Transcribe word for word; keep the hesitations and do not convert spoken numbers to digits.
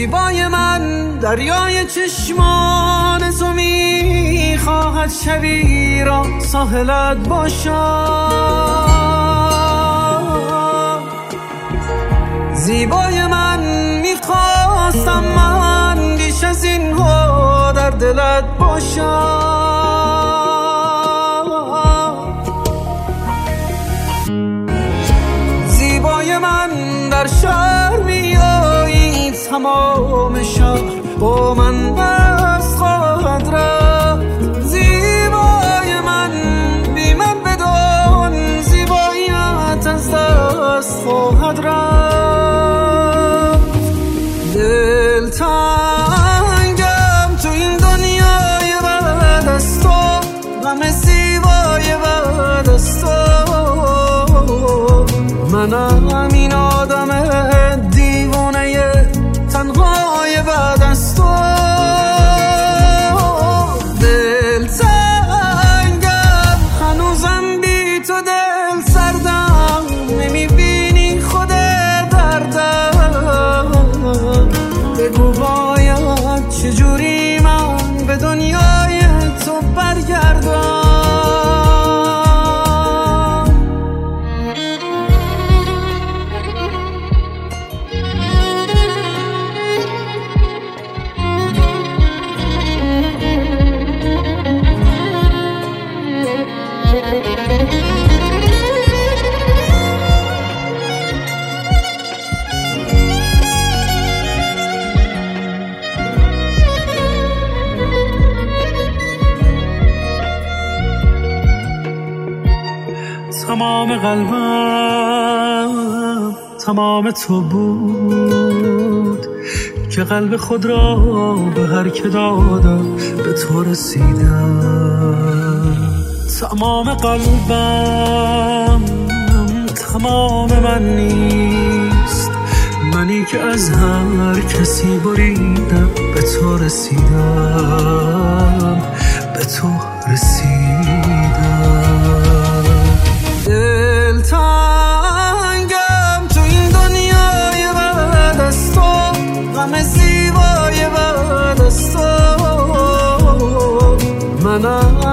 زیبای من دریای چشمان تو میخواهد شبی را ساحلت باشد. زیبای من میخواستم من بیش از این ها در دلت باشد. زیبای من در شهر میایی تمام شهر با من دست خواهد رفت. زیبای من بی من بدان زیباییت از دست خواهد رفت. دل تنگم تو این دنیای بعد از تو، غم زیبای بعد از تو. منم این آدم دیوانه تنهای بعد از تو. دل تنگم هنوزم بی تو دل سردم، نمیبینی خود دردم. بگو باید چجوری من به دنیای تو برگردم. تمام قلبم تمام تو بود که قلب خود را به هر که دادم به تو رسیدم. تمام قلبم تمام من نیست، منی که از هر کسی بریدم به تو رسیدم، به تو رسیدم. دل تنگم تو این دنیای بعد از تو، غم زیبای بعد از تو. منم